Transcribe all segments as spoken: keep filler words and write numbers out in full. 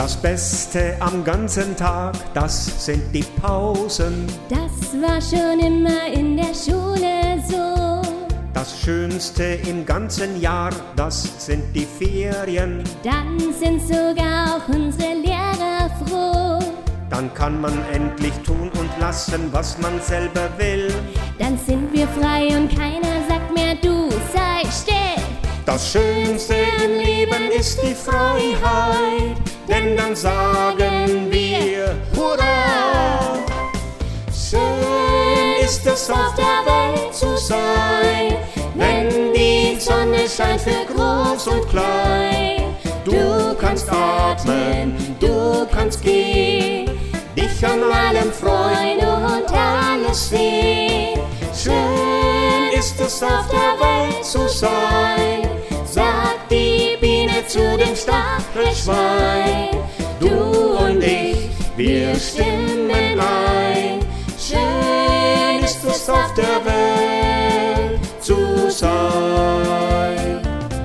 Das Beste am ganzen Tag, das sind die Pausen. Das war schon immer in der Schule so. Das Schönste im ganzen Jahr, das sind die Ferien. Dann sind sogar auch unsere Lehrer froh. Dann kann man endlich tun und lassen, was man selber will. Dann sind wir frei und keiner sagt mehr, du sei still. Das Schönste im Leben ist die Freiheit, denn dann sagen wir Hurra! Schön ist es auf der Welt zu sein, wenn die Sonne scheint für groß und klein. Du kannst atmen, du kannst gehen, dich an allem freuen und alles sehen. Schön ist es auf der Welt zu sein, sagt die Biene zu dem Stachelschwein. Du und ich, wir stimmen ein. Schön ist es auf der Welt zu sein.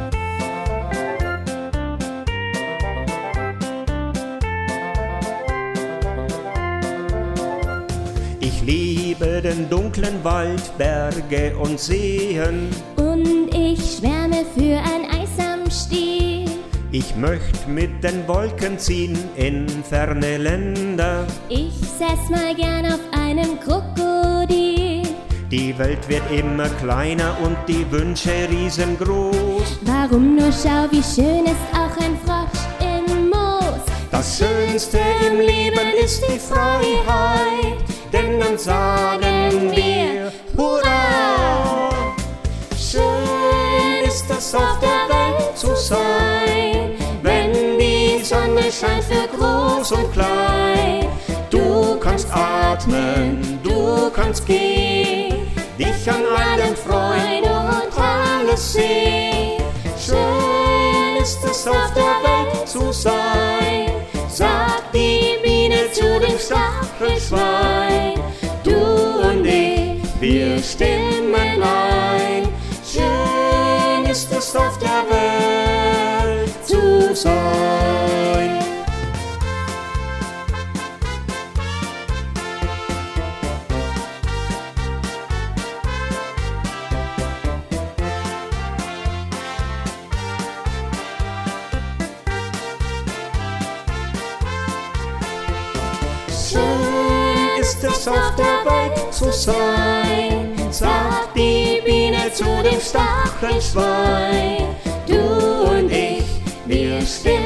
Ich liebe den dunklen Wald, Berge und Seen. Und ich schwärme für ein Eis am Stiel. Ich möcht mit den Wolken ziehen in ferne Länder. Ich säß mal gern auf einem Krokodil. Die Welt wird immer kleiner und die Wünsche riesengroß. Warum nur schau, wie schön ist auch ein Frosch im Moos. Das Schönste im Leben ist die Freiheit, denn dann sagen wir Hurra! Schön ist es auf der Welt zu sein, wenn die Sonne scheint für groß und klein. Du kannst atmen, du kannst gehen, dich an allem freuen und alles sehen. Schön ist es auf der Welt zu sein, sagt die Biene zu dem Stachelschwein. Du und ich, wir stimmen ein. Schön ist es auf der Welt zu sein. Schön ist es auf der Welt zu sein, sagt die Biene zu dem Stachelschwein. Du und ich, wir stimmen